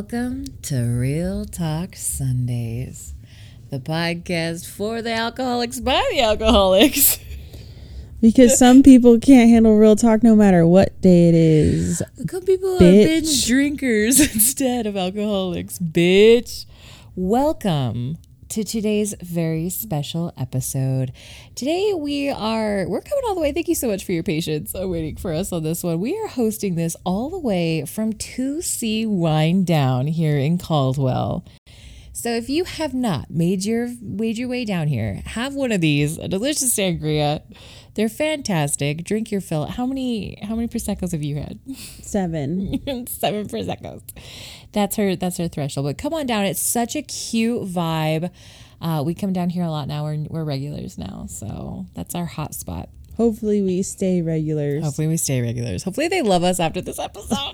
Welcome to Real Talk Sundays, the podcast for the alcoholics by the alcoholics. Because some people can't handle real talk no matter what day it is. Some people are binge drinkers instead of alcoholics, bitch. Welcome to today's very special episode. Today we're coming all the way. Thank you so much for your patience waiting for us on this one. We are hosting this all the way from 2C Wine Down here in Caldwell. So if you have not made your way down here, have one of these, a delicious sangria. They're fantastic. Drink your fill. How many Prosecco's have you had? 7. 7 Prosecco's. That's her threshold. But come on down. It's such a cute vibe. We come down here a lot now. We're regulars now. So that's our hot spot. Hopefully we stay regulars. Hopefully they love us after this episode.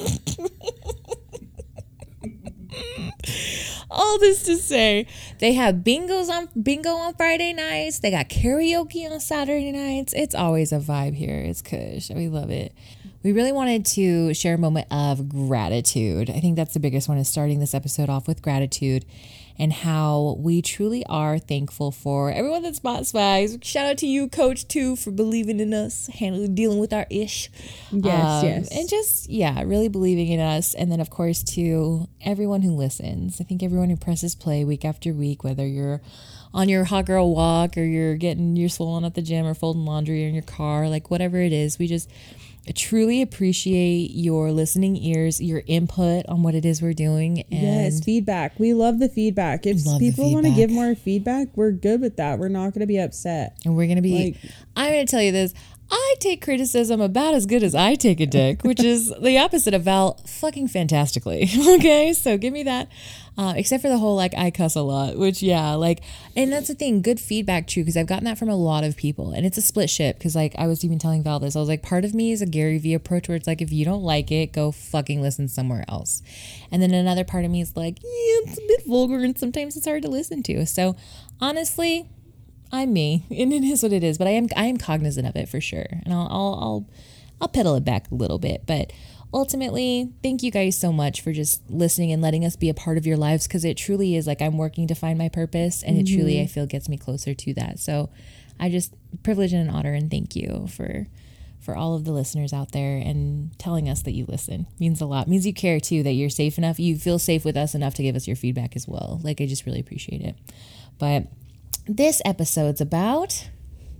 All this to say, they have bingo on Friday nights. They got karaoke on Saturday nights. It's always a vibe here. It's kush. We love it. We really wanted to share a moment of gratitude. I think that's the biggest one, is starting this episode off with gratitude and how we truly are thankful for everyone that's bought swags. Shout out to you, Coach, too, for believing in us, dealing with our ish. Yes. And just, really believing in us. And then, of course, to everyone who listens. I think everyone who presses play week after week, whether you're on your hot girl walk or you're getting your swollen at the gym or folding laundry or in your car, like whatever it is, we just truly appreciate your listening ears, your input on what it is we're doing. And yes, feedback. We love the feedback. If people want to give more feedback, we're good with that. We're not going to be upset. And we're going to be, I'm going to tell you this. I take criticism about as good as I take a dick, which is the opposite of Val fucking fantastically. Okay, so give me that. Except for the whole, I cuss a lot, which, and that's the thing, good feedback, true, because I've gotten that from a lot of people, and it's a split ship, because, I was even telling Val this, I was like, part of me is a Gary Vee approach, where it's like, if you don't like it, go fucking listen somewhere else. And then another part of me is like, it's a bit vulgar, and sometimes it's hard to listen to. So, honestly, I'm me, and it is what it is, but I am cognizant of it for sure, and I'll pedal it back a little bit, but ultimately, thank you guys so much for just listening and letting us be a part of your lives, because it truly is I'm working to find my purpose, and it truly, I feel, gets me closer to that. So I just privilege and an honor, and thank you for all of the listeners out there, and telling us that you listen means a lot. It means you care too, that you're safe enough, you feel safe with us enough to give us your feedback as well. I just really appreciate it. But this episode's about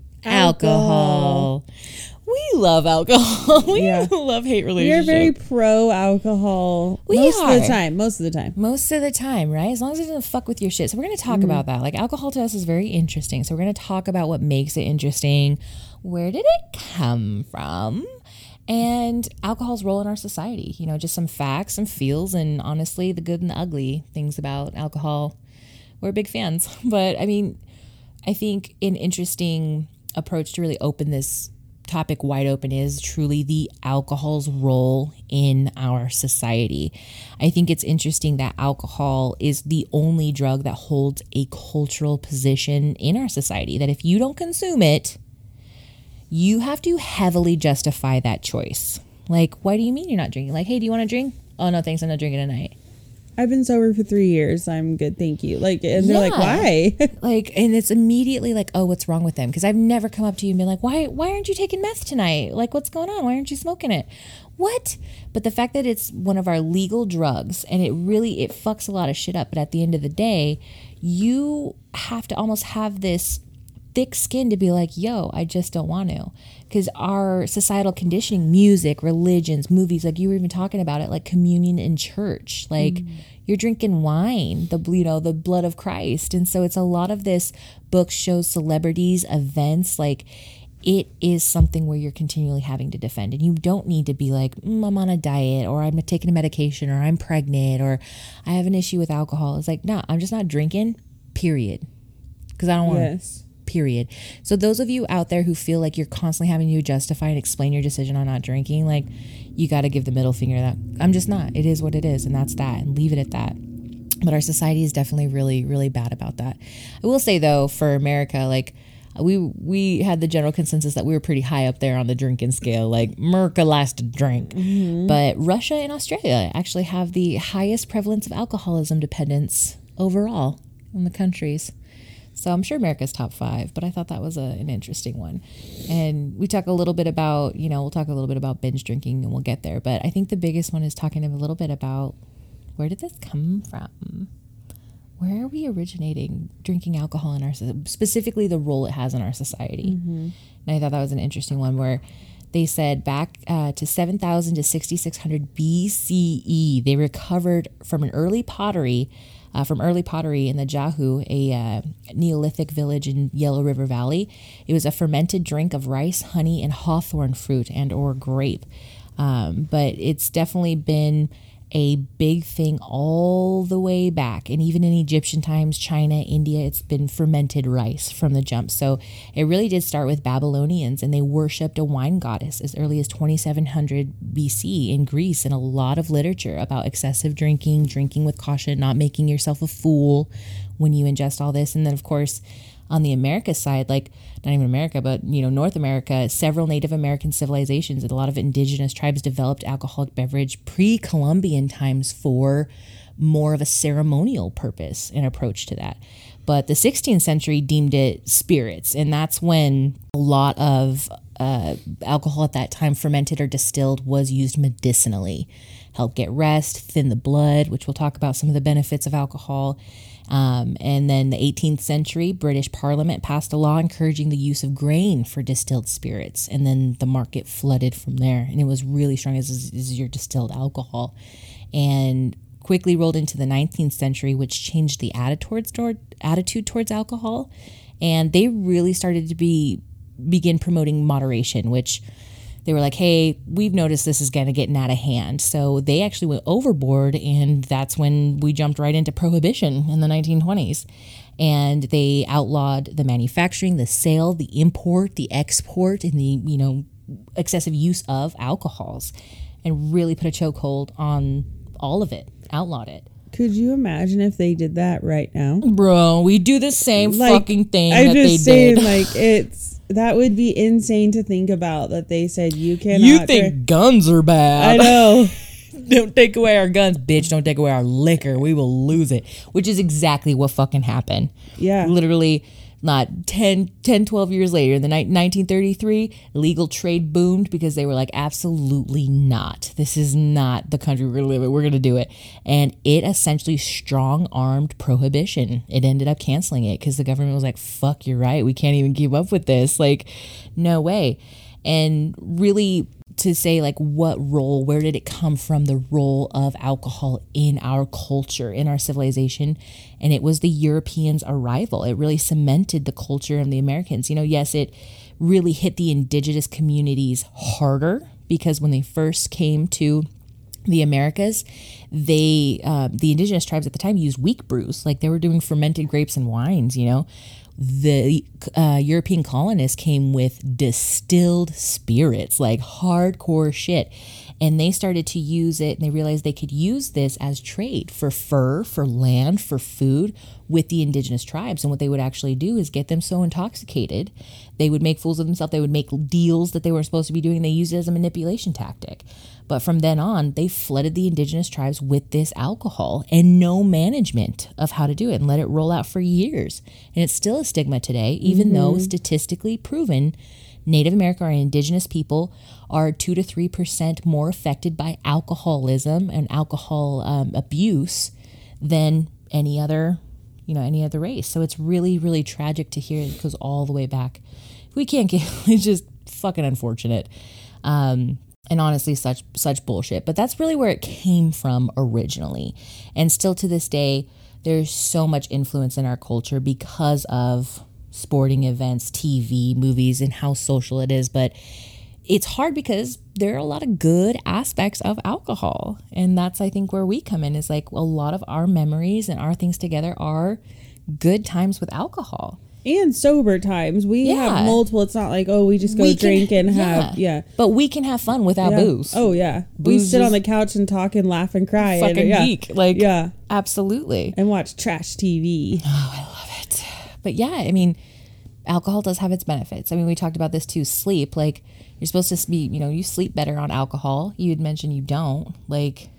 alcohol. We love alcohol. We love hate relationship. We are very pro alcohol. Most of the time, right? As long as it doesn't fuck with your shit. So we're going to talk about that. Alcohol to us is very interesting. So we're going to talk about what makes it interesting. Where did it come from? And alcohol's role in our society. Just some facts, some feels, and honestly, the good and the ugly things about alcohol. We're big fans. But I think an interesting approach to really open this topic wide open is truly the alcohol's role in our society. I think it's interesting that alcohol is the only drug that holds a cultural position in our society, that if you don't consume it, you have to heavily justify that choice. Why do you mean you're not drinking? Hey, do you want to drink? Oh, no, thanks, I'm not drinking tonight. I've been sober for 3 years. I'm good, thank you. And they're why? And it's immediately oh, what's wrong with them? Because I've never come up to you and been like, why aren't you taking meth tonight? What's going on? Why aren't you smoking it? What? But the fact that it's one of our legal drugs, and it fucks a lot of shit up. But at the end of the day, you have to almost have this thick skin to be yo, I just don't want to. Because our societal conditioning, music, religions, movies, you were even talking about it, communion in church, you're drinking wine, the blood of Christ. And so it's a lot of this, books, shows, celebrities, events, it is something where you're continually having to defend. And you don't need to be I'm on a diet, or I'm taking a medication, or I'm pregnant, or I have an issue with alcohol. It's no, I'm just not drinking, period. Because I don't want to. Period. So those of you out there who feel you're constantly having to justify and explain your decision on not drinking, you got to give the middle finger that I'm just not. It is what it is, and that's that, and leave it at that. But our society is definitely really, really bad about that. I will say, though, for America, we had the general consensus that we were pretty high up there on the drinking scale, like Merca likes to drink. But Russia and Australia actually have the highest prevalence of alcoholism dependence overall in the countries. So I'm sure America's top 5, but I thought that was an interesting one. And we talk a little bit about, we'll talk a little bit about binge drinking and we'll get there. But I think the biggest one is talking a little bit about, where did this come from? Where are we originating drinking alcohol in our, specifically the role it has in our society? And I thought that was an interesting one, where they said back to 7,000 to 6,600 BCE, they recovered from an early pottery in the Jahu, a Neolithic village in Yellow River Valley. It was a fermented drink of rice, honey, and hawthorn fruit and or grape. But it's definitely been a big thing all the way back. And even in Egyptian times, China, India, it's been fermented rice from the jump. So it really did start with Babylonians, and they worshipped a wine goddess as early as 2700 BC in Greece, and a lot of literature about excessive drinking with caution, not making yourself a fool when you ingest all this. And then, of course, on the America side, like not even America, but North America, several Native American civilizations and a lot of indigenous tribes developed alcoholic beverage pre-Columbian times for more of a ceremonial purpose and approach to that. But the 16th century deemed it spirits, and that's when a lot of alcohol at that time, fermented or distilled, was used medicinally. Help get rest, thin the blood, which we'll talk about some of the benefits of alcohol. And then the 18th century, British Parliament passed a law encouraging the use of grain for distilled spirits. And then the market flooded from there. And it was really strong as your distilled alcohol. And quickly rolled into the 19th century, which changed the attitude towards alcohol. And they really started to begin promoting moderation, which they were like, hey, we've noticed this is kind of getting out of hand. So they actually went overboard, and that's when we jumped right into prohibition in the 1920s. And they outlawed the manufacturing, the sale, the import, the export, and the, excessive use of alcohols, and really put a chokehold on all of it, outlawed it. Could you imagine if they did that right now? Bro, we do the same fucking thing that they did. That would be insane to think about, that they said you cannot. You think guns are bad. I know. Don't take away our guns, bitch. Don't take away our liquor. We will lose it. Which is exactly what fucking happened. Yeah. Literally, not 12 years later, in the 1933, illegal trade boomed because they were like, absolutely not. This is not the country we're going to live in. We're going to do it. And it essentially strong-armed prohibition. It ended up canceling it because the government was like, fuck, you're right. We can't even keep up with this. Like, no way. And really, to say like where did it come from, the role of alcohol in our culture, in our civilization, and it was the Europeans' arrival. It really cemented the culture of the Americans. Yes, it really hit the indigenous communities harder, because when they first came to the Americas, the indigenous tribes at the time used weak brews, like they were doing fermented grapes and wines. The European colonists came with distilled spirits, like hardcore shit. And they started to use it, and they realized they could use this as trade for fur, for land, for food with the indigenous tribes. And what they would actually do is get them so intoxicated, they would make fools of themselves. They would make deals that they weren't supposed to be doing. They used it as a manipulation tactic. But from then on, they flooded the indigenous tribes with this alcohol and no management of how to do it, and let it roll out for years. And it's still a stigma today, even though statistically proven Native American or indigenous people are 2 to 3% more affected by alcoholism and alcohol abuse than any other race. So it's really, really tragic to hear it goes all the way back. We can't get, it's just fucking unfortunate. And honestly, such bullshit. But that's really where it came from originally. And still to this day, there's so much influence in our culture because of sporting events, TV, movies, and how social it is. But it's hard because there are a lot of good aspects of alcohol. And that's, I think, where we come in, is like a lot of our memories and our things together are good times with alcohol. And sober times. We have multiple. It's not like, we just go drink and have, But we can have fun without booze. Oh, yeah. We sit on the couch and talk and laugh and cry. Fucking geek. Like, absolutely. And watch trash TV. Oh, I love it. But yeah, I mean, alcohol does have its benefits. I mean, we talked about this too. Sleep, like you're supposed to be, you sleep better on alcohol. You had mentioned you don't. Like,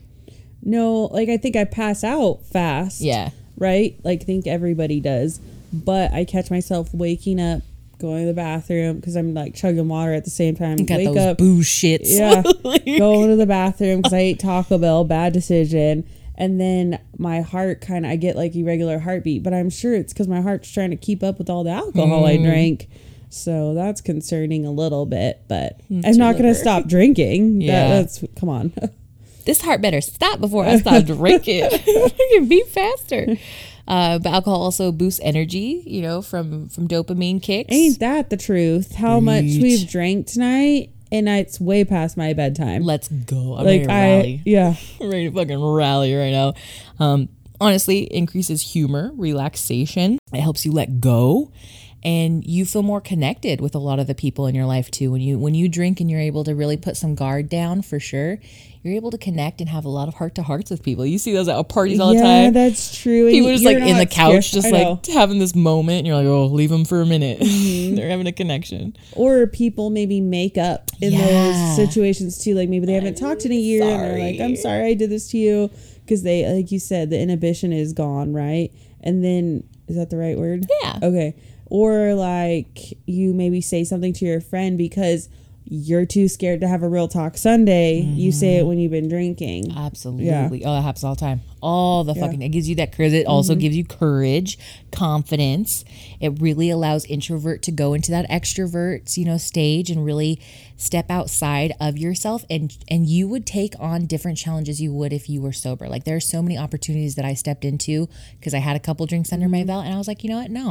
no, like I think I pass out fast. Yeah. Right? Like, I think everybody does. But I catch myself waking up, going to the bathroom because I'm like chugging water at the same time. Got wake those up, booze shits. Yeah. Going to the bathroom because I ate Taco Bell. Bad decision. And then my heart I get like irregular heartbeat, but I'm sure it's because my heart's trying to keep up with all the alcohol I drank. So that's concerning a little bit, but I'm not going to stop drinking. Yeah. Come on. This heart better stop before I stop drinking. I can beat faster. But alcohol also boosts energy, from dopamine kicks. Ain't that the truth? How much we've drank tonight. And it's way past my bedtime. Let's go. I'm ready to rally. Yeah. I'm ready to fucking rally right now. Honestly, increases humor, relaxation. It helps you let go. And you feel more connected with a lot of the people in your life too. When you drink and you're able to really put some guard down, for sure, you're able to connect and have a lot of heart to hearts with people. You see those at parties all the time. Yeah, that's true. People just like in the couch, just like having this moment, and you're like, oh, leave them for a minute. Mm-hmm. They're having a connection. Or people maybe make up in those situations too. Like maybe they haven't talked in a year, and they're like, I'm sorry I did this to you, because they, like you said, the inhibition is gone, right? And then, is that the right word? Yeah. Okay. Or like you maybe say something to your friend because you're too scared to have a real talk Sunday. Mm-hmm. You say it when you've been drinking. Absolutely. Yeah. Oh, that happens all the time. All the fucking, it gives you that courage. It also gives you courage, confidence. It really allows introvert to go into that extrovert, stage and really step outside of yourself. And you would take on different challenges you would if you were sober. Like there are so many opportunities that I stepped into because I had a couple drinks under my belt, and I was like, you know what? No,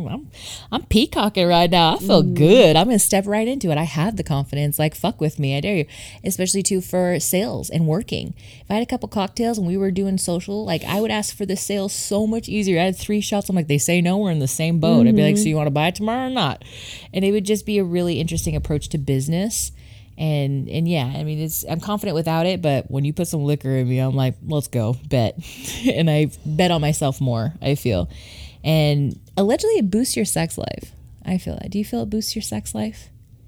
I'm peacocking right now. I feel good. I'm going to step right into it. I have the confidence. Like, fuck with me. I dare you. Especially too for sales and working. If I had a couple cocktails and we were doing social, like I would ask for the sale so much easier. I had 3 shots. I'm like, they say no, we're in the same boat. I'd be like, so you want to buy it tomorrow or not? And it would just be a really interesting approach to business. And yeah, I mean, I'm confident without it, but when you put some liquor in me, I'm like, let's go, bet. And I bet on myself more, I feel. And allegedly it boosts your sex life. I feel that. Do you feel it boosts your sex life?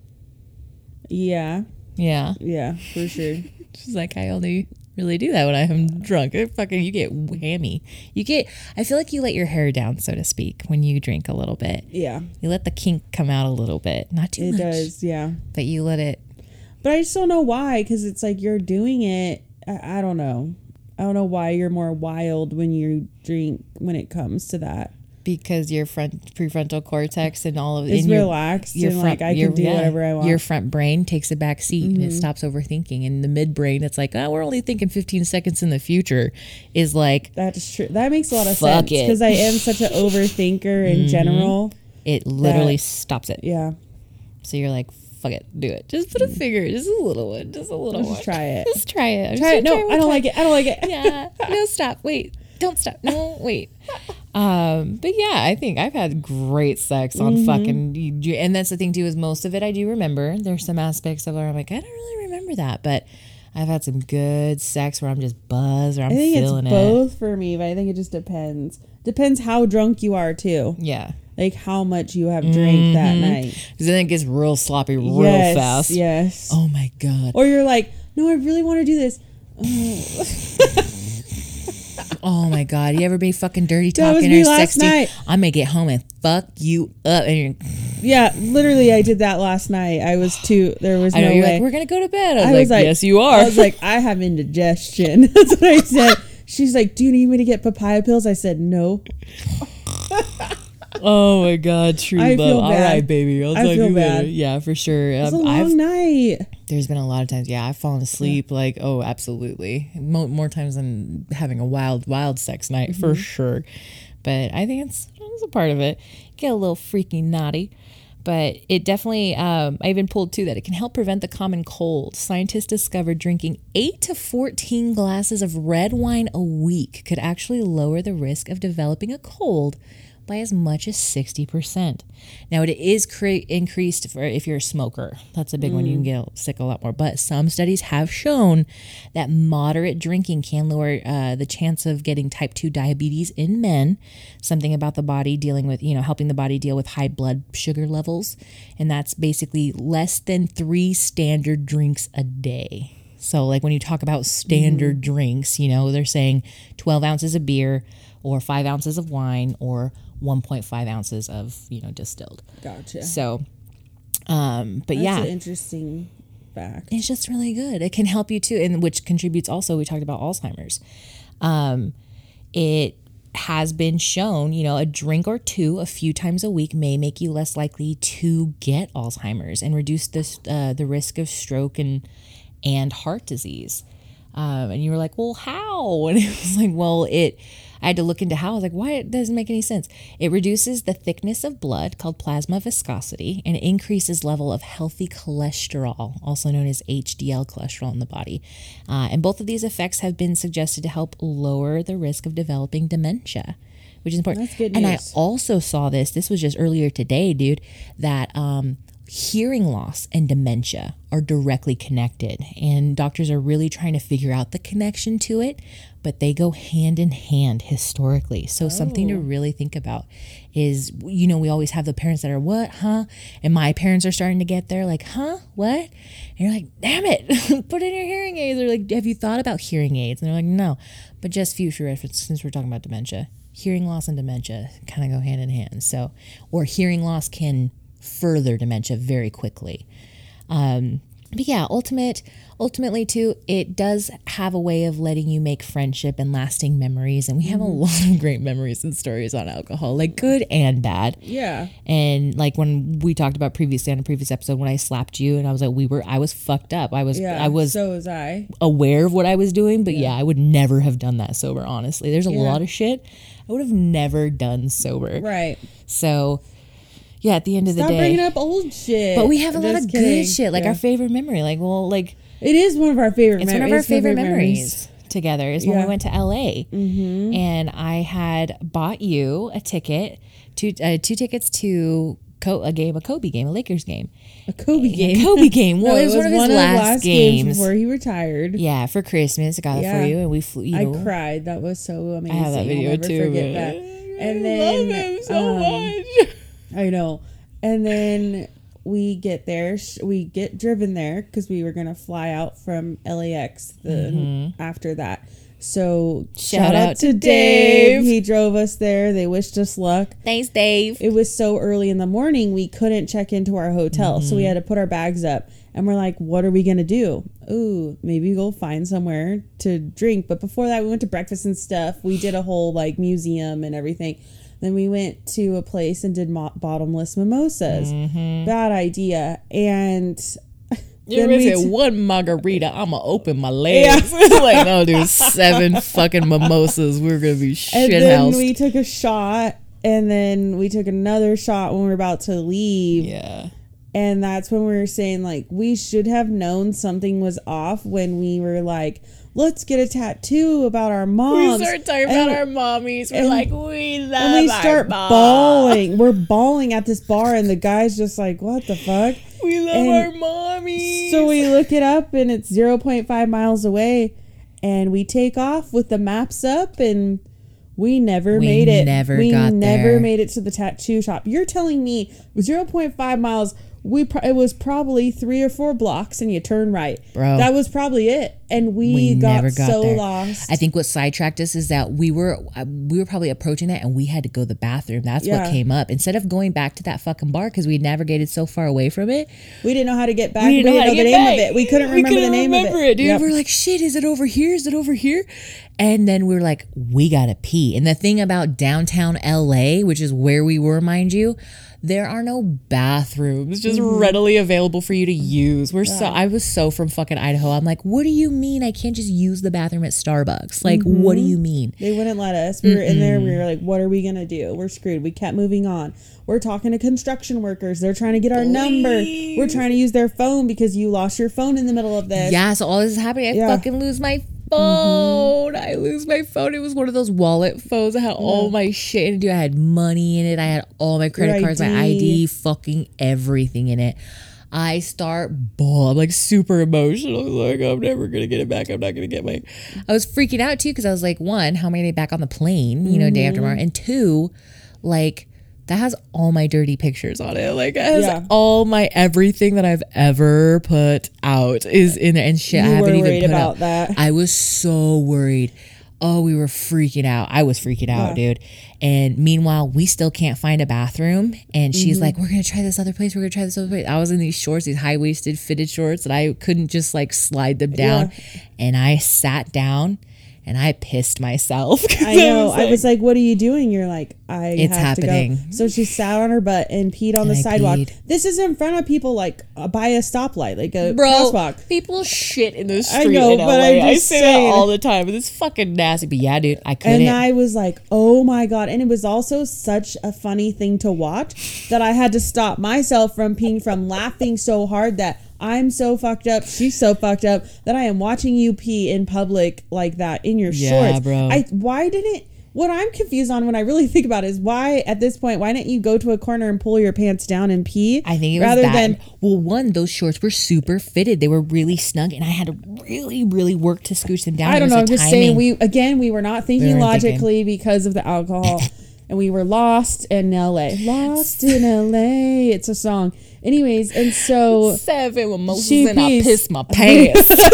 Yeah. Yeah. Yeah, for sure. She's like, I only really do that when I'm drunk. You get hammy. I feel like you let your hair down, so to speak, when you drink a little bit. Yeah. You let the kink come out a little bit. Not too much. It does, yeah. But you let it. But I just don't know why, because it's like you're doing it. I don't know. I don't know why you're more wild when you drink when it comes to that. Because your prefrontal cortex and all of it's relaxed and like I can do whatever I want. Your front brain takes a back seat and it stops overthinking. And the midbrain, it's like, oh, we're only thinking 15 seconds in the future. Is like, that's true. That makes a lot of sense because I am such an overthinker in general. It literally stops it. Yeah. So you're like, fuck it, do it. Just put a finger, just a little one, Just try it. Just try it. Try it. No, I don't like it. I don't like it. Yeah. No, stop. Wait. Don't stop. No, wait. But yeah, I think I've had great sex on fucking, and that's the thing too, is most of it I do remember. There's some aspects of it where I'm like, I don't really remember that, but I've had some good sex where I'm just buzzed or I'm feeling it. I think it's both for me, but I think it just depends. Depends how drunk you are too. Yeah. Like how much you have drank that night. Because then it gets real sloppy real fast. Yes. Oh my God. Or you're like, no, I really want to do this. Oh my God. You ever be fucking dirty talking or sexting? I'm going to get home and fuck you up. And yeah, literally I did that last night. I was there was no way. Like, we're going to go to bed. I was like, yes, you are. I was like, I have indigestion. That's what I said. She's like, do you need me to get papaya pills? I said, no. Oh my God, true love. All right, baby. I'll talk to you later. Yeah, for sure. It was a long night. There's been a lot of times, I've fallen asleep. Yeah. Like, oh, absolutely. More times than having a wild sex night, for sure. But I think it's a part of it. Get a little freaky naughty. But it definitely, I even pulled too that it can help prevent the common cold. Scientists discovered drinking 8 to 14 glasses of red wine a week could actually lower the risk of developing a cold by as much as 60%. Now, it is increased for if you're a smoker. That's a big one. You can get sick a lot more. But some studies have shown that moderate drinking can lower the chance of getting type 2 diabetes in men. Something about the body dealing with, helping the body deal with high blood sugar levels. And that's basically less than 3 standard drinks a day. So like when you talk about standard drinks, they're saying 12 ounces of beer or 5 ounces of wine or 1.5 ounces of, distilled. Gotcha. So, That's an interesting fact. It's just really good. It can help you too. And which contributes also, we talked about Alzheimer's. It has been shown, a drink or two a few times a week may make you less likely to get Alzheimer's and reduce the risk of stroke and heart disease. And you were like, well, how? And it was like, I had to look into how. I was like, why? It doesn't make any sense. It reduces the thickness of blood, called plasma viscosity, and increases level of healthy cholesterol, also known as HDL cholesterol in the body. And both of these effects have been suggested to help lower the risk of developing dementia, which is important. That's good news. And I also saw this was just earlier today, dude, that hearing loss and dementia are directly connected, and doctors are really trying to figure out the connection to it, but they go hand in hand historically. So something to really think about is, we always have the parents that are, what, huh? And my parents are starting to get there, like, huh, what? And you're like, damn it, put in your hearing aids. They're like, have you thought about hearing aids? And they're like, no. But just future reference, since we're talking about dementia, hearing loss and dementia kind of go hand in hand. So, or hearing loss can further dementia very quickly. But yeah, ultimately too, it does have a way of letting you make friendship and lasting memories. And we have a lot of great memories and stories on alcohol, like good and bad. Yeah. And like when we talked about previously on a previous episode, when I slapped you and I was like, I was fucked up. So was I aware of what I was doing, but I would never have done that sober. Honestly, there's a lot of shit I would have never done sober. Right. So at the end of the day, stop bringing up old shit. But we have a lot of good shit, like our favorite memory. It is one of our favorite memories. It's one of our favorite memories together is when we went to LA. And I had bought you a ticket, two tickets to a Kobe game, a Lakers game. A Kobe game? A Kobe game. Well, it was one of his last games before he retired. Yeah, for Christmas. I got it for you, and we flew. I cried. That was so amazing. I have that video too. Forget that. And then, love him so much. I know. And then we get there. We get driven there because we were going to fly out from LAX after that. So shout out to Dave. He drove us there. They wished us luck. Thanks, Dave. It was so early in the morning, we couldn't check into our hotel. So we had to put our bags up. And we're like, what are we going to do? Ooh, maybe go find somewhere to drink. But before that, we went to breakfast and stuff. We did a whole museum and everything. Then we went to a place and did bottomless mimosas. Bad idea. And you're going to say one margarita, I'm going to open my legs. Yeah. No, dude, 7 fucking mimosas. We're going to be shithoused. And then we took a shot. And then we took another shot when we were about to leave. Yeah. And that's when we were saying, we should have known something was off when we were like, let's get a tattoo about our moms. We start talking about our mommies. We're like, we love our And we start bawling. We're bawling at this bar, and the guy's just like, what the fuck? We love our mommies. So we look it up, and it's 0.5 miles away. And we take off with the maps up, and we never made it. We never made it to the tattoo shop. You're telling me 0.5 miles... it was probably 3 or 4 blocks and you turn right. Bro. That was probably it. And we got so there. lost. I think what sidetracked us is that we were probably approaching that and we had to go to the bathroom. That's what came up. Instead of going back to that fucking bar because we navigated so far away from it. We didn't know how to get back. We didn't know the name of it. We couldn't remember the name of it. Dude. Yep. We're like, shit, is it over here? Is it over here? And then we were like, we gotta pee. And the thing about downtown LA, which is where we were, mind you, there are no bathrooms just readily available for you to use. I was so from fucking Idaho. I'm like, what do you mean I can't just use the bathroom at Starbucks? Like, what do you mean? They wouldn't let us. We were in there. We were like, what are we going to do? We're screwed. We kept moving on. We're talking to construction workers. They're trying to get our number. We're trying to use their phone because you lost your phone in the middle of this. Yeah, so all this is happening. I fucking lose my phone. phone. I lose my phone. It was one of those wallet phones. I had all my shit in it. Dude, I had money in it. I had all my credit cards, my ID, fucking everything in it. I start bawling. I'm like super emotional. Like, I'm never going to get it back. I'm not going to get my... I was freaking out too because I was like, one, how am I going to get back on the plane, you know, day after tomorrow? And two, like... that has all my dirty pictures on it. Like, it has all my everything that I've ever put out is in there and shit. I haven't even put out. That. I was so worried. Oh, we were freaking out. I was freaking out, dude. And meanwhile, we still can't find a bathroom. And she's like, we're going to try this other place. We're going to try this other place. I was in these shorts, these high-waisted fitted shorts, and I couldn't just like slide them down. Yeah. And I sat down. And I pissed myself. I know. I was like, what are you doing? You're like, it's happening. To go. So she sat on her butt and peed on the sidewalk. This is in front of people, like by a stoplight, like a crosswalk. People shit in the street. I know, but I say that all the time. But it's fucking nasty. But yeah, dude, I couldn't. And I was like, oh my God. And it was also such a funny thing to watch that I had to stop myself from peeing, from laughing so hard that I'm so fucked up. She's so fucked up that I am watching you pee in public like that in your shorts. Bro. What I'm confused on when I really think about it is why at this point, why didn't you go to a corner and pull your pants down and pee? I think it was well, one, those shorts were super fitted. They were really snug and I had to really, really work to scooch them down. I don't know. I'm just saying we were not thinking logically because of the alcohol. And we were lost in LA. Lost in LA. It's a song. Anyways, and so 7 mimosas and I pissed my pants.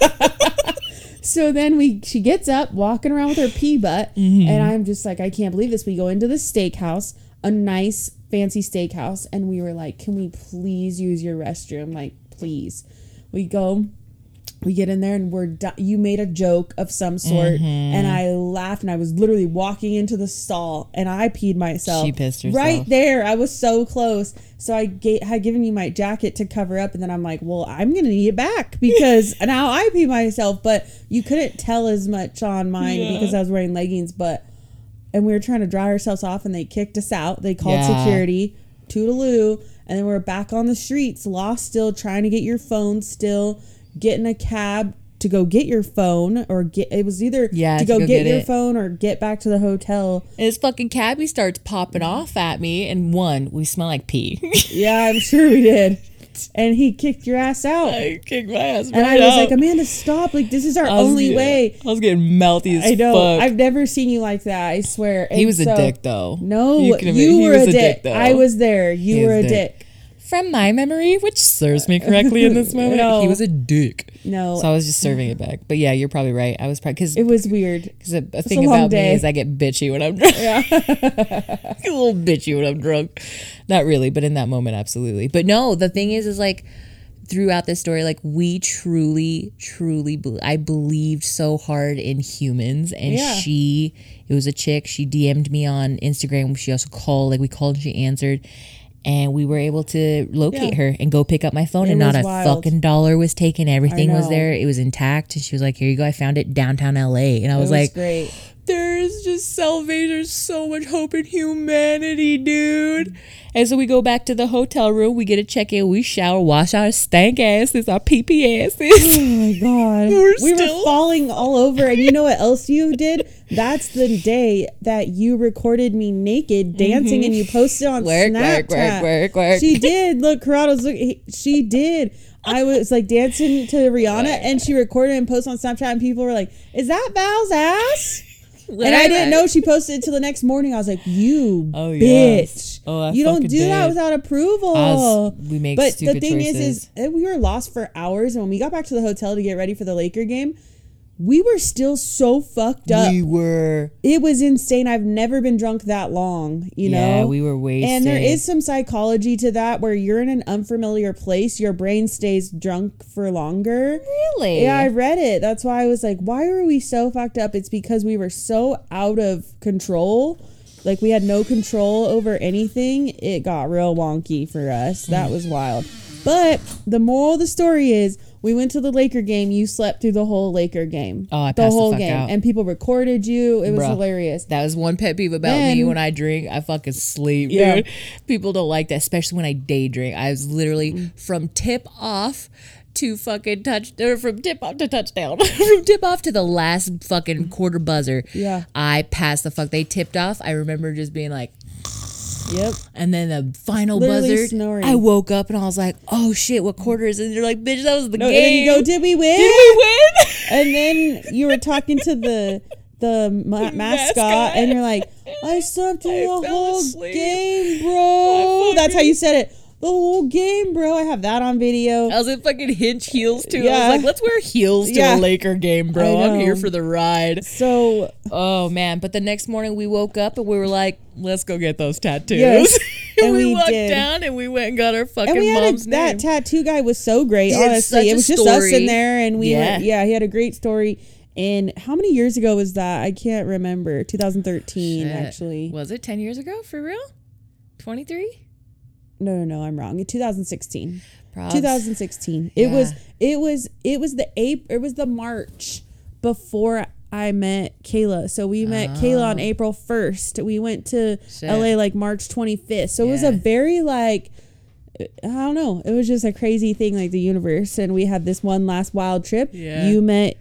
So then she gets up, walking around with her pee butt, and I'm just like, I can't believe this. We go into the steakhouse, a nice fancy steakhouse, and we were like, can we please use your restroom? Like, please. We go. We get in there and you made a joke of some sort and I laughed and I was literally walking into the stall and I peed myself. She pissed herself. Right there. I was so close. So I had given you my jacket to cover up and then I'm like, well, I'm going to need it back because now I pee myself. But you couldn't tell as much on mine because I was wearing leggings. And we were trying to dry ourselves off and they kicked us out. They called security. Toodaloo. And then we're back on the streets, lost still, trying to get your phone still. Get in a cab to go get your phone it was either to go get your phone or get back to the hotel. And this fucking cabbie starts popping off at me and we smell like pee. Yeah, I'm sure we did. And he kicked your ass out. I kicked my ass and I was like, Amanda, stop. Like, this is our only way. I was getting melty as fuck. I know. I've never seen you like that, I swear. He was a dick, though. No, you were a dick. I was there. You were a dick. From my memory, which serves me correctly in this moment, he was a dick. No. So I was just serving it back. But yeah, you're probably right. I was probably... because it was weird. Because a thing about me is I get bitchy when I'm drunk. Yeah. A little bitchy when I'm drunk. Not really, but in that moment, absolutely. But no, the thing is like, throughout this story, like we truly, I believed so hard in humans. And it was a chick, she DM'd me on Instagram. She also called, like we called and she answered. And we were able to locate her and go pick up my phone. And not a fucking dollar was taken. Everything was there. It was intact. And she was like, here you go. I found it downtown LA. And I was like, great. There's just salvation. There's so much hope in humanity, dude. And so we go back to the hotel room. We get a check-in. We shower, wash our stank asses, our pee asses. Oh, my God. We were falling all over. And you know what else you did? That's the day that you recorded me naked dancing and you posted on Snapchat. Work. She did. Look, Corrado's she did. I was like dancing to Rihanna and she recorded and posted on Snapchat and people were like, is that Val's ass? And I didn't know she posted it till the next morning. I was like, you bitch. Yes. Oh, you don't do that without approval. We make stupid the thing choices. is we were lost for hours. And when we got back to the hotel to get ready for the Laker game, we were still so fucked up. It was insane. I've never been drunk that long, you know? Yeah, we were wasted. And there is some psychology to that where you're in an unfamiliar place, your brain stays drunk for longer. Really? Yeah, I read it. That's why I was like, why were we so fucked up? It's because we were so out of control. Like we had no control over anything. It got real wonky for us. That was wild. But the moral of the story is, we went to the Laker game. You slept through the whole Laker game. Oh, I passed the whole game. Out. And people recorded you. It was hilarious. That was one pet peeve about me when I drink. I fucking sleep, dude. People don't like that, especially when I day drink. I was literally from tip off to fucking from tip off to touchdown. From tip off to the last fucking quarter buzzer. Yeah. I passed the fuck. They tipped off. I remember just being like, yep. And then the final buzzer, snoring. I woke up and I was like, oh shit, what quarter is it? And they're like, bitch, that was the game. And then you go, did we win? And then you were talking to the mascot and you're like, I slept through the whole game, bro. That's how you said it. The whole game, bro. I have that on video. I was in fucking Hinch heels too. Yeah. I was like, let's wear heels to a Laker game, bro. I'm here for the ride. So, oh man. But the next morning we woke up and we were like, let's go get those tattoos. Yes. And we walked down and we went and got our fucking mom's name. That tattoo guy was so great, honestly. It was just us in there and we were, he had a great story. And how many years ago was that? I can't remember. 2013, actually. Was it 10 years ago? For real? 23? No, I'm wrong. In 2016. 2016. It was the March before I met Kayla. So we met Kayla on April 1st. We went to LA like March 25th. So it was a very like, I don't know. It was just a crazy thing, like the universe. And we had this one last wild trip. Yeah. You met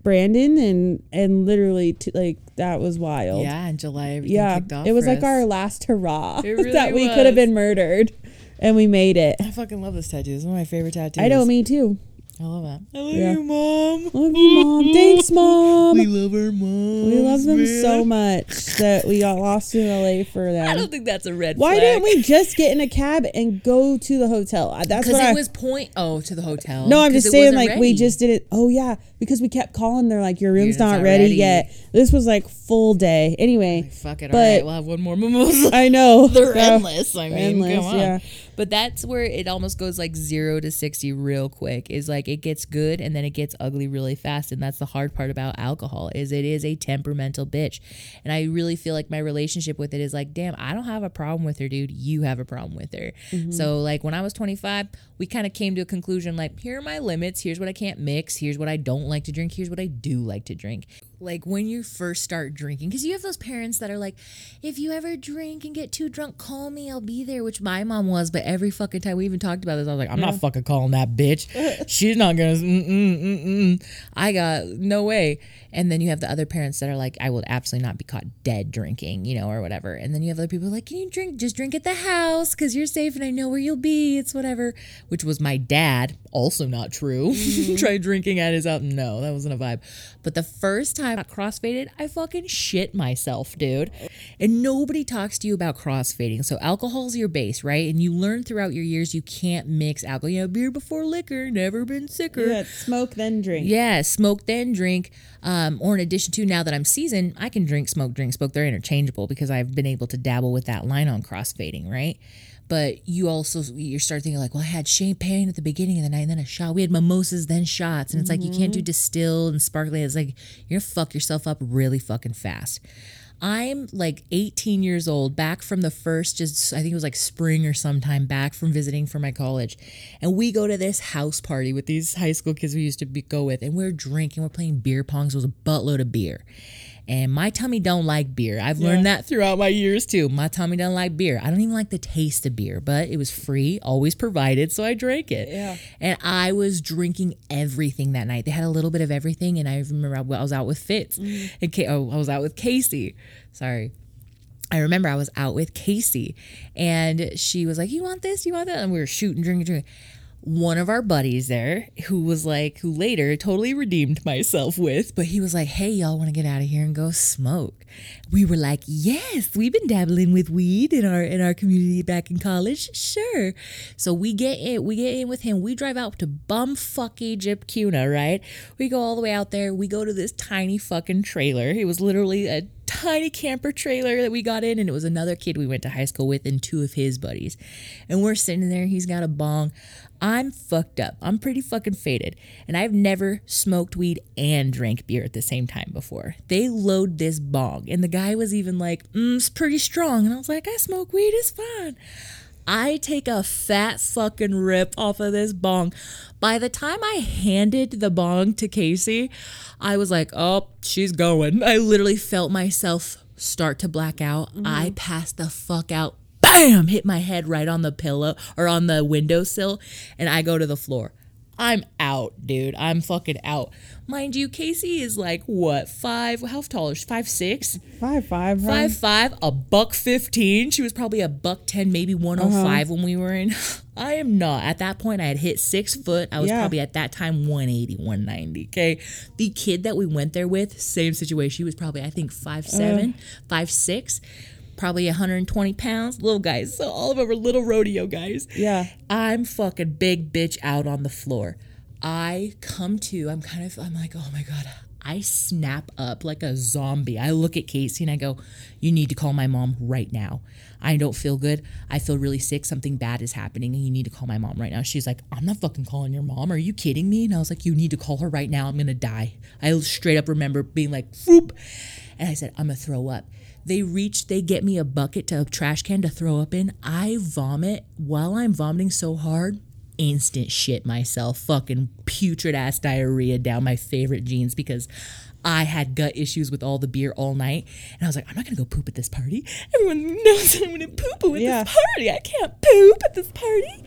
Brandon and literally like that was wild. Yeah, in July everything kicked off. It was like our last hurrah. It really that we could have been murdered, and we made it. I fucking love this tattoo. It's one of my favorite tattoos. I know, me too. I love that. I love you, Mom. Love you, Mom. Thanks, Mom. We love our moms. We love them so much that we got lost in LA for them. I don't think that's a red flag. Why didn't we just get in a cab and go to the hotel? That's because it was to the hotel. No, I'm just saying, like, we just did it. Oh, yeah. Because we kept calling. They're like, your room's not ready yet. This was like full day. Anyway. Like, fuck it. All right. We'll have one more mimosa. I know. They're endless. I mean, come on. Yeah. But that's where it almost goes like 0 to 60 real quick. Is like it gets good and then it gets ugly really fast. And that's the hard part about alcohol is it is a temperamental bitch. And I really feel like my relationship with it is like, damn, I don't have a problem with her, dude. You have a problem with her. Mm-hmm. So like when I was 25, we kind of came to a conclusion like, here are my limits. Here's what I can't mix. Here's what I don't like to drink. Here's what I do like to drink. Like when you first start drinking, because you have those parents that are like, if you ever drink and get too drunk, call me, I'll be there, which my mom was. But every fucking time we even talked about this, I was like, I'm not fucking calling that bitch. She's not gonna I got no way. And then you have the other parents that are like, I will absolutely not be caught dead drinking, you know, or whatever. And then you have other people like, can you drink? Just drink at the house because you're safe and I know where you'll be. It's whatever. Which was my dad. Also not true. Try drinking at his house. No, that wasn't a vibe. But the first time I got crossfaded, I fucking shit myself, dude. And nobody talks to you about crossfading. So alcohol's your base, right? And you learn throughout your years you can't mix alcohol. You know, beer before liquor, never been sicker. Yeah, smoke then drink. Yeah, smoke then drink. Or in addition to, now that I'm seasoned, I can drink, smoke. They're interchangeable because I've been able to dabble with that line on crossfading, right? But you start thinking like, well, I had champagne at the beginning of the night and then a shot. We had mimosas, then shots. And it's like, you can't do distilled and sparkling. It's like, you're going to fuck yourself up really fucking fast. I'm like 18 years old, back from the first, I think it was like spring or sometime, back from visiting for my college. And we go to this house party with these high school kids we used to go with. And we're drinking, we're playing beer pong. So it was a buttload of beer. And my tummy don't like beer. I've learned that throughout my years too. My tummy doesn't like beer. I don't even like the taste of beer, but it was free, always provided, so I drank it. Yeah. And I was drinking everything that night. They had a little bit of everything, and I remember I was out with Fitz. And I was out with Casey. Sorry. I remember I was out with Casey, and she was like, you want this? You want that? And we were shooting, drinking. One of our buddies there who later totally redeemed myself with, but he was like, hey, y'all want to get out of here and go smoke? We were like, yes, we've been dabbling with weed in our community back in college. Sure. So we get in with him. We drive out to bumfuck Egypt, Cuna, right? We go all the way out there. We go to this tiny fucking trailer. It was literally a tiny camper trailer that we got in, and it was another kid we went to high school with and two of his buddies. And we're sitting there. He's got a bong. I'm fucked up. I'm pretty fucking faded. And I've never smoked weed and drank beer at the same time before. They load this bong. And the guy was even like, it's pretty strong. And I was like, I smoke weed. It's fine. I take a fat fucking rip off of this bong. By the time I handed the bong to Casey, I was like, oh, she's going. I literally felt myself start to black out. I passed the fuck out. Bam! Hit my head right on the pillow or on the windowsill, and I go to the floor. I'm out, dude. I'm fucking out. Mind you, Casey is like, what, 5? How tall is she? 5'6"? 5'5", 5'5", $115. She was probably $110, maybe 105 when we were in. I am not. At that point, I had hit 6 foot. I was probably at that time 180, 190. Okay. The kid that we went there with, same situation. She was probably, I think, 5'7", 5'6". Probably 120 pounds, little guys. So all of them are little rodeo guys. Yeah. I'm fucking big bitch out on the floor. I come to, I'm like, oh my God. I snap up like a zombie. I look at Casey and I go, you need to call my mom right now. I don't feel good. I feel really sick. Something bad is happening and you need to call my mom right now. She's like, I'm not fucking calling your mom. Are you kidding me? And I was like, you need to call her right now. I'm going to die. I straight up remember being like, whoop. And I said, I'm going to throw up. They get me a bucket a trash can to throw up in. I vomit. While I'm vomiting so hard, instant shit myself. Fucking putrid ass diarrhea down my favorite jeans because I had gut issues with all the beer all night. And I was like, I'm not going to go poop at this party. Everyone knows I'm going to poo-poo at this party. I can't poop at this party.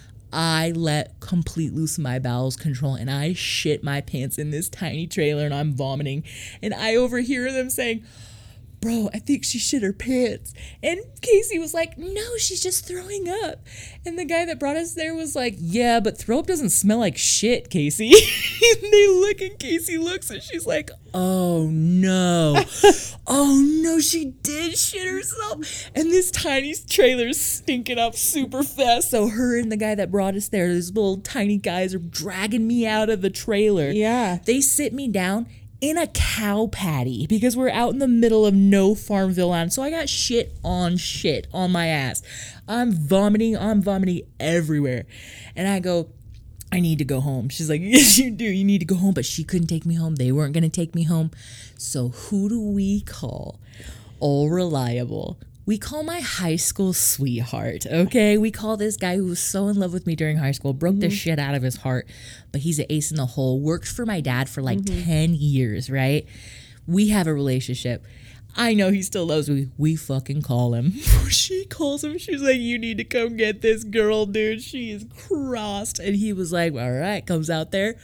I let complete loose my bowels control and I shit my pants in this tiny trailer and I'm vomiting. And I overhear them saying, bro, I think she shit her pants. And Casey was like, no, she's just throwing up. And the guy that brought us there was like, yeah, but throw up doesn't smell like shit, Casey. And they look and Casey looks and she's like, oh no. Oh no, she did shit herself. And this tiny trailer's stinking up super fast. So her and the guy that brought us there, these little tiny guys are dragging me out of the trailer. Yeah. They sit me down in a cow patty because we're out in the middle of no Farmville land. So I got shit on my ass. I'm vomiting everywhere. And I go, I need to go home. She's like, yes, you do. You need to go home. But she couldn't take me home. They weren't going to take me home. So who do we call? All reliable. We call my high school sweetheart, okay? We call this guy who was so in love with me during high school, broke the shit out of his heart, but he's an ace in the hole, worked for my dad for like 10 years, right? We have a relationship. I know he still loves me. We fucking call him. She calls him. She's like, you need to come get this girl, dude. She is crossed. And he was like, all right, comes out there.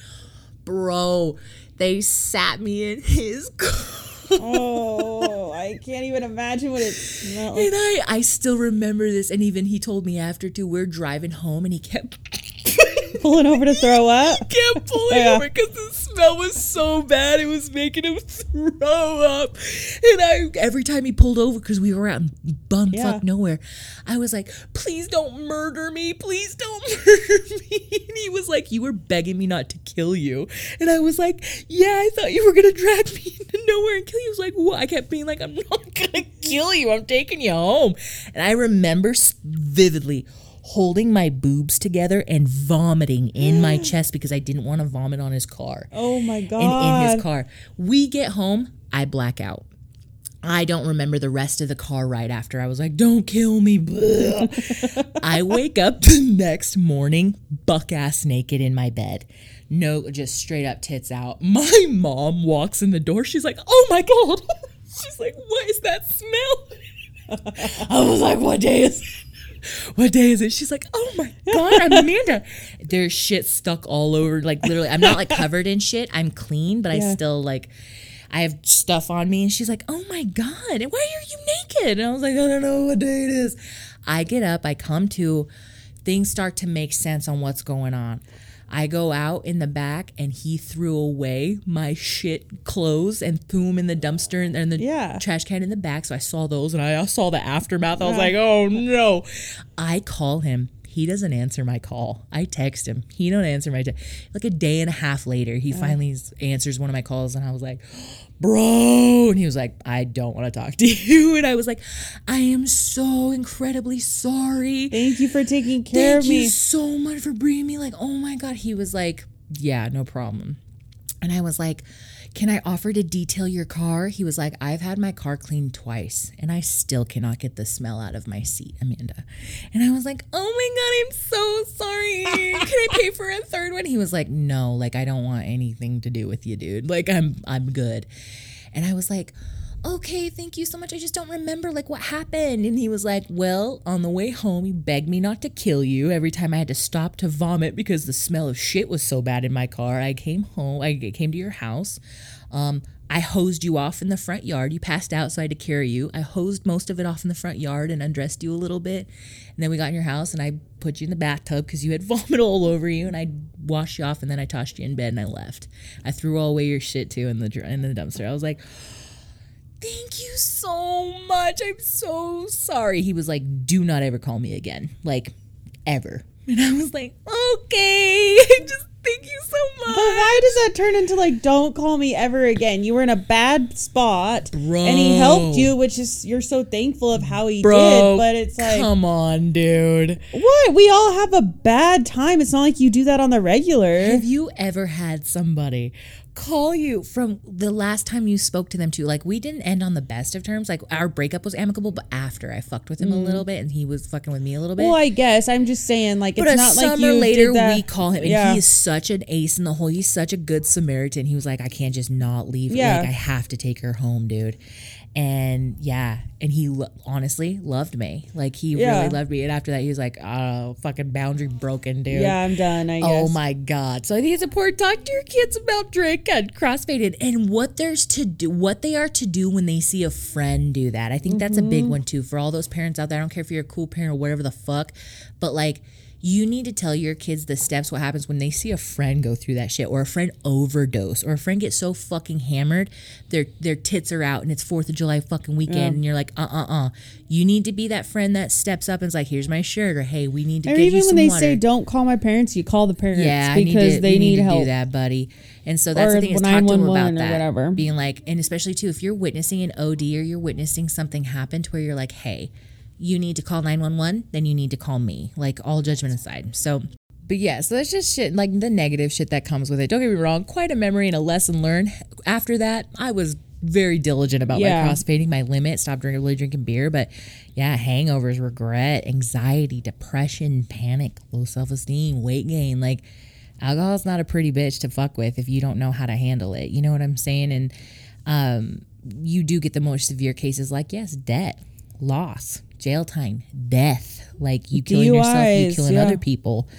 Bro, they sat me in his car. Oh, I can't even imagine what it smelled like. And I still remember this. And even he told me after too, we're driving home and he kept pulling over to throw up. Kept pulling over because the smell was so bad. It was making him throw up. And every time he pulled over, because we were out in bumfuck nowhere, I was like, please don't murder me. Please don't murder me. And he was like, you were begging me not to kill you. And I was like, yeah, I thought you were going to drag me into nowhere and kill you. He was like, what? I kept being like, I'm not going to kill you. I'm taking you home. And I remember vividly holding my boobs together and vomiting in my chest because I didn't want to vomit on his car. Oh my God. And in his car. We get home, I black out. I don't remember the rest of the car ride after. I was like, don't kill me. I wake up the next morning, buck ass naked in my bed. No, just straight up tits out. My mom walks in the door. She's like, oh my God. She's like, what is that smell? I was like, what day is it? What day is it? She's like, oh my God, Amanda. There's shit stuck all over. Like literally, I'm not like covered in shit. I'm clean, but I still like, I have stuff on me. And she's like, oh my God, why are you naked? And I was like, I don't know what day it is. I get up, I come to, things start to make sense on what's going on. I go out in the back and he threw away my shit clothes and threw them in the dumpster and the trash can in the back. So I saw those and I saw the aftermath. I was like, oh no. I call him. He doesn't answer my call. I text him. He don't answer my text. Like a day and a half later, he finally answers one of my calls and I was like, bro. And he was like, I don't want to talk to you. And I was like, I am so incredibly sorry. Thank you for taking care of me. Thank you so much for bringing me. Like, oh my God. He was like, yeah, no problem. And I was like, can I offer to detail your car? He was like, I've had my car cleaned twice and I still cannot get the smell out of my seat, Amanda. And I was like, oh my God, I'm so sorry. Can I pay for a third one? He was like, no, like I don't want anything to do with you, dude. Like I'm good. And I was like, okay, thank you so much. I just don't remember like what happened. And he was like, well, on the way home, you begged me not to kill you every time I had to stop to vomit because the smell of shit was so bad in my car. I came home. I came to your house. I hosed you off in the front yard. You passed out, so I had to carry you. I hosed most of it off in the front yard and undressed you a little bit. And then we got in your house, and I put you in the bathtub because you had vomit all over you. And I washed you off, and then I tossed you in bed, and I left. I threw all away your shit, too, in the dumpster. I was like, thank you so much. I'm so sorry. He was like, do not ever call me again. Like, ever. And I was like, okay. Just thank you so much. But why does that turn into like, don't call me ever again? You were in a bad spot. Bro. And he helped you, which is, you're so thankful of how he did. But it's like, come on, dude. What? We all have a bad time. It's not like you do that on the regular. Have you ever had somebody call you from the last time you spoke to them too? Like, we didn't end on the best of terms. Like, our breakup was amicable, but after I fucked with him a little bit and he was fucking with me a little bit. Well, I guess I'm just saying, like, it's but not like you a summer later did that. We call him, and he is such an ace in the hole. He's such a good Samaritan. He was like, I can't just not leave. Like, I have to take her home, dude. And and he honestly loved me. Like, he really loved me. And after that, he was like, oh, fucking boundary broken, dude. Yeah, I'm done, I guess. Oh my God. So I think it's important to talk to your kids about drink and crossfaded and what they are to do when they see a friend do that. I think that's a big one too for all those parents out there. I don't care if you're a cool parent or whatever the fuck, but like, you need to tell your kids the steps, what happens when they see a friend go through that shit, or a friend overdose, or a friend get so fucking hammered, their tits are out and it's 4th of July fucking weekend, and you're like, You need to be that friend that steps up and is like, here's my shirt, or hey, we need to get you some water. Or even when they say, don't call my parents, you call the parents because they need help. Do that, buddy. And so that's the thing, is talk to them about that. Whatever. Being like, and especially too, if you're witnessing an OD or you're witnessing something happen to where you're like, hey, you need to call 911, then you need to call me, like, all judgment aside. So, but yeah, so that's just shit, like the negative shit that comes with it. Don't get me wrong, quite a memory and a lesson learned. After that, I was very diligent about my crossfading, my limit, stopped drinking beer. But yeah, hangovers, regret, anxiety, depression, panic, low self-esteem, weight gain. Like, alcohol is not a pretty bitch to fuck with if you don't know how to handle it. You know what I'm saying? And you do get the more severe cases like, yes, debt, loss, jail time, death, like you killing yourself, you killing other people,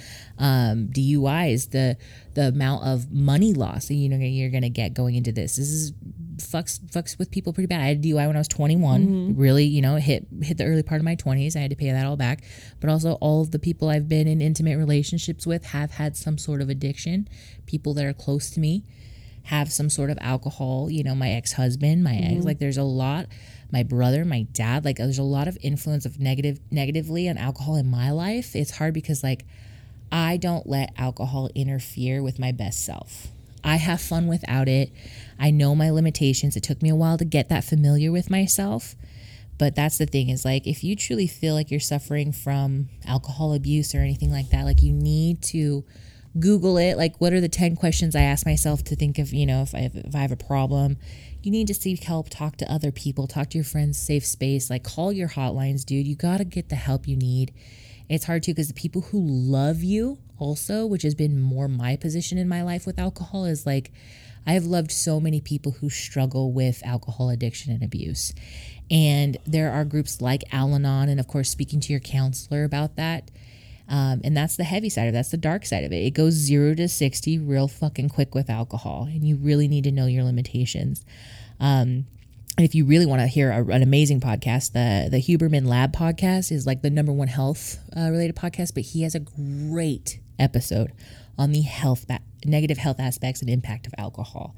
DUIs, the amount of money loss that you're gonna get going into this. This is fucks with people pretty bad. I had a DUI when I was 21. Really, hit the early part of my 20s. I had to pay that all back. But also, all of the people I've been in intimate relationships with have had some sort of addiction. People that are close to me have some sort of alcohol. My ex-husband, my ex, like there's a lot. My brother, my dad, like there's a lot of influence of negatively on alcohol in my life. It's hard because like I don't let alcohol interfere with my best self. I have fun without it. I know my limitations. It took me a while to get that familiar with myself. But that's the thing, is like, if you truly feel like you're suffering from alcohol abuse or anything like that, like you need to Google it. Like, what are the 10 questions I ask myself to think of, if I have a problem? You need to seek help, talk to other people, talk to your friends, safe space, like call your hotlines, dude. You got to get the help you need. It's hard too, because the people who love you also, which has been more my position in my life with alcohol, is like, I have loved so many people who struggle with alcohol addiction and abuse. And there are groups like Al-Anon, and of course, speaking to your counselor about that. And that's the heavy side of it. That's the dark side of it. It goes 0 to 60 real fucking quick with alcohol. And you really need to know your limitations. And if you really want to hear an amazing podcast, the Huberman Lab podcast is like the #1 health related podcast. But he has a great episode on the negative health aspects and impact of alcohol.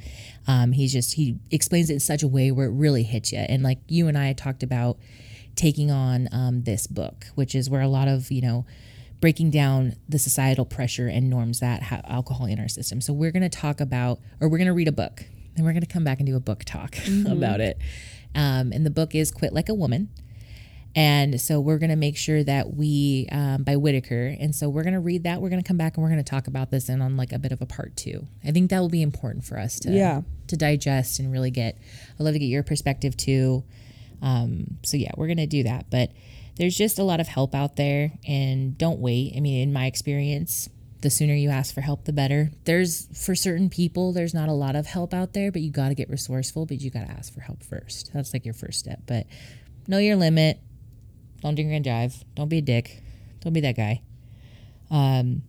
He explains it in such a way where it really hits you. And like you and I talked about taking on this book, which is where a lot of, breaking down the societal pressure and norms that have alcohol in our system. So we're going to talk about, or we're going to read a book, and we're going to come back and do a book talk about it. And the book is Quit Like a Woman. And so we're going to make sure that we, by Whitaker. And so we're going to read that. We're going to come back and we're going to talk about this on like a bit of a part 2. I think that will be important for us to digest and really I'd love to get your perspective too. So yeah, we're going to do that. But there's just a lot of help out there, and don't wait. I mean, in my experience, the sooner you ask for help, the better. For certain people, there's not a lot of help out there, but you got to get resourceful, but you got to ask for help first. That's like your first step. But know your limit. Don't drink and jive. Don't be a dick. Don't be that guy. And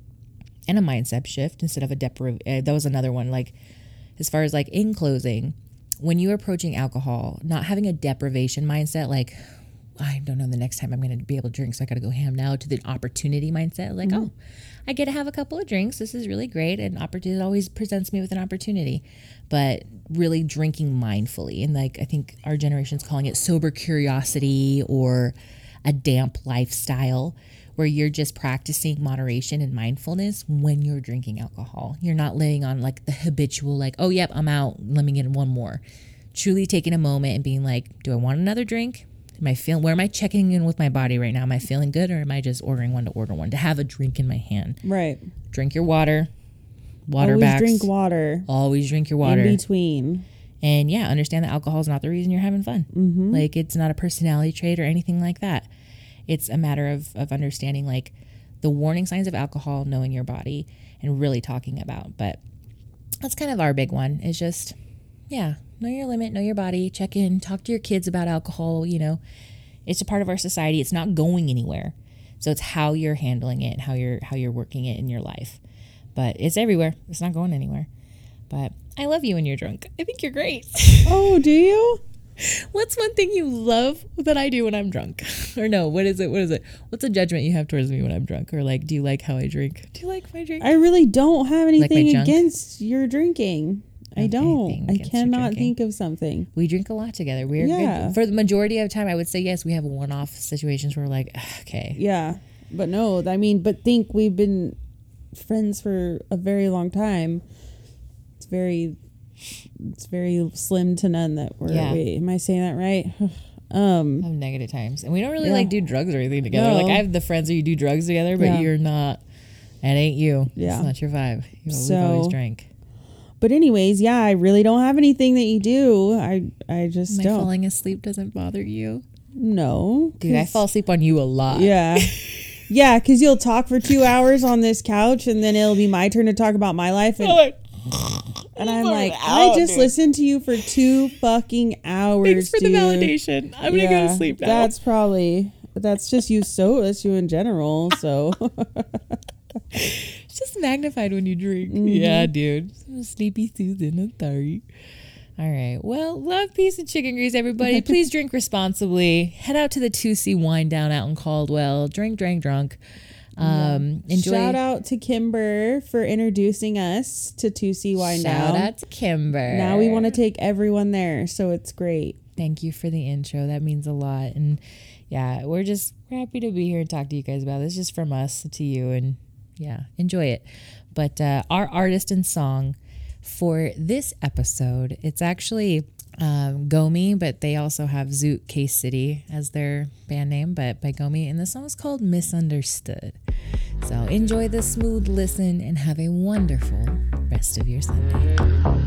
a mindset shift instead of a that was another one. Like, as far as like in closing, when you're approaching alcohol, not having a deprivation mindset, like, I don't know the next time I'm going to be able to drink, so I got to go ham now, to the opportunity mindset. Like, oh, I get to have a couple of drinks. This is really great. And opportunity always presents me with an opportunity. But really drinking mindfully. And like, I think our generation's calling it sober curiosity or a damp lifestyle, where you're just practicing moderation and mindfulness when you're drinking alcohol. You're not laying on like the habitual, like, oh, yep, I'm out. Let me get one more. Truly taking a moment and being like, do I want another drink? Where am I checking in with my body right now? Am I feeling good, or am I just ordering one to order one, to have a drink in my hand? Right. Drink your water. Always drink water. Always drink your water. In between. And yeah, understand that alcohol is not the reason you're having fun. Mm-hmm. Like, it's not a personality trait or anything like that. It's a matter of understanding like the warning signs of alcohol, knowing your body, and really talking about. But that's kind of our big one, is just, yeah, know your limit, know your body, check in, talk to your kids about alcohol. You know, it's a part of our society. It's not going anywhere. So it's how you're handling it and how you're working it in your life. But it's everywhere. It's not going anywhere. But I love you when you're drunk. I think you're great. Oh, do you? What's one thing you love that I do when I'm drunk? Or no, what is it? What's a judgment you have towards me when I'm drunk? Or like, do you like how I drink? Do you like my drink? I really don't have anything against your drinking. I don't. I cannot think of something. We drink a lot together. We're good. For the majority of the time, I would say yes. We have one-off situations where we're like, okay. Yeah. But no, I mean, think we've been friends for a very long time. It's very slim to none that we're, wait, am I saying that right? Have negative times. And we don't really like do drugs or anything together. No. Like, I have the friends that you do drugs together, but you're not, that ain't you. Yeah. It's not your vibe. We've always drank. But anyways, yeah, I really don't have anything that you do. I just don't. Falling asleep doesn't bother you? No. Dude, I fall asleep on you a lot. Yeah. Yeah, because you'll talk for 2 hours on this couch, and then it'll be my turn to talk about my life. And I'm like, I just listened to you for 2 fucking hours. Thanks for the validation. I'm going to go to sleep now. That's just you. So that's you in general. So it's just magnified when you drink. Mm-hmm. Yeah, dude. So sleepy Susan. I'm sorry. All right. Well, love, peace, and chicken grease, everybody. Please drink responsibly. Head out to the 2C Wine Down out in Caldwell. Drink, drunk. Enjoy. Shout out to Kimber for introducing us to 2C Wine Down. Shout out to Kimber. Now we want to take everyone there, so it's great. Thank you for the intro. That means a lot. And yeah, we're happy to be here and talk to you guys about this, just from us to you, and yeah, enjoy it. But our artist and song for this episode, it's actually Gomi, but they also have Zoot Case City as their band name, but by Gomi, and the song is called Misunderstood. So enjoy the smooth listen and have a wonderful rest of your Sunday.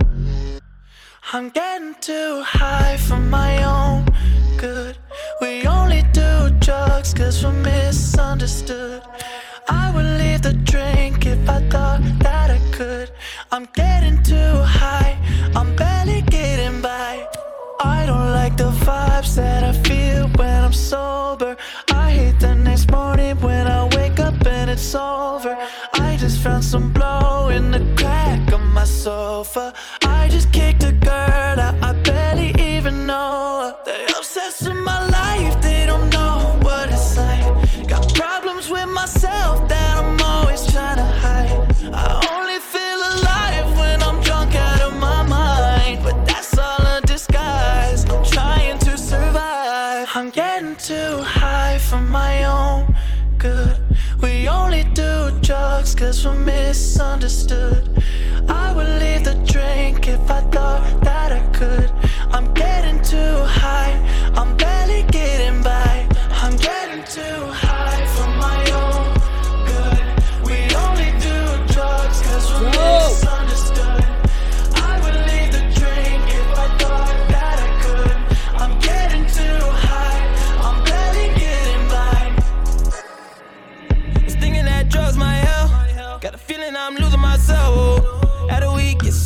I'm getting too high for my own good. We only do drugs cause we're misunderstood. I would leave the drink if I thought that I could. I'm getting too high, I'm barely getting by. I don't like the vibes that I feel when I'm sober. I hate the next morning when I wake up and it's over. I just found some blow in the crack of my sofa. I just kicked a girl out I barely even know. They obsessed with my life, they don't know what it's like. Got problems with myself that I'm always trying to hide. I only feel alive when I'm drunk out of my mind, but that's all a disguise. I'm trying to survive. I'm getting too high for my own good. We only do drugs cause we're misunderstood. I would leave the drink if I thought that I could. I'm getting too high, I'm barely getting by. I'm getting too high for my own good. We only do drugs cause we're misunderstood. I would leave the drink if I thought that I could. I'm getting too high, I'm barely getting by. Was thinking that drugs might help.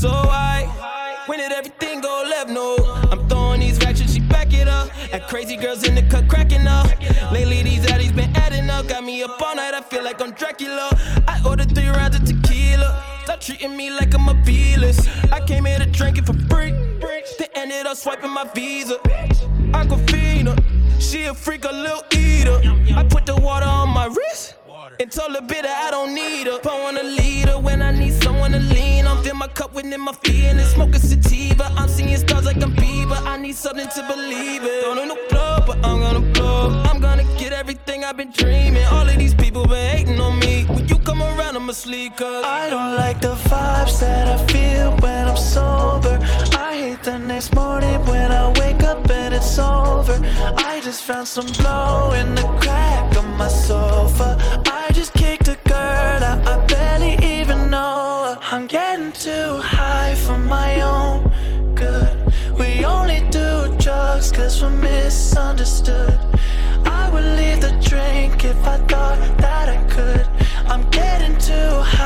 so high. When did everything go left? No, I'm throwing these racks and she back it up. At crazy girls in the cut cracking up. Lately these addies been adding up. Got me up all night, I feel like I'm Dracula. I ordered 3 rounds of tequila. Stop treating me like I'm a B-list. I came here to drink it for free. Then ended up swiping my Visa. Aquafina, she a freak, a little eater. I put the water on my wrist and told her bitch that I don't need her. Pour on a leader when I need someone to lean on. Fill my cup within my feelings, smoke a sativa. I'm seeing stars like I'm Bieber. I need something to believe it. Don't know no club, but I'm gonna blow. I'm gonna get everything I've been dreaming. All of these people been hating on me. When you come around, I'm asleep, cause I don't like the vibes that I feel when I'm sober. I hate the next morning when I wake up and it's over. I just found some blow in the crack of my sofa. I just kicked a girl out, I barely even know her. I'm getting too high for my own good. We only do drugs cause we're misunderstood. I would leave the drink if I thought that I could. I'm getting too high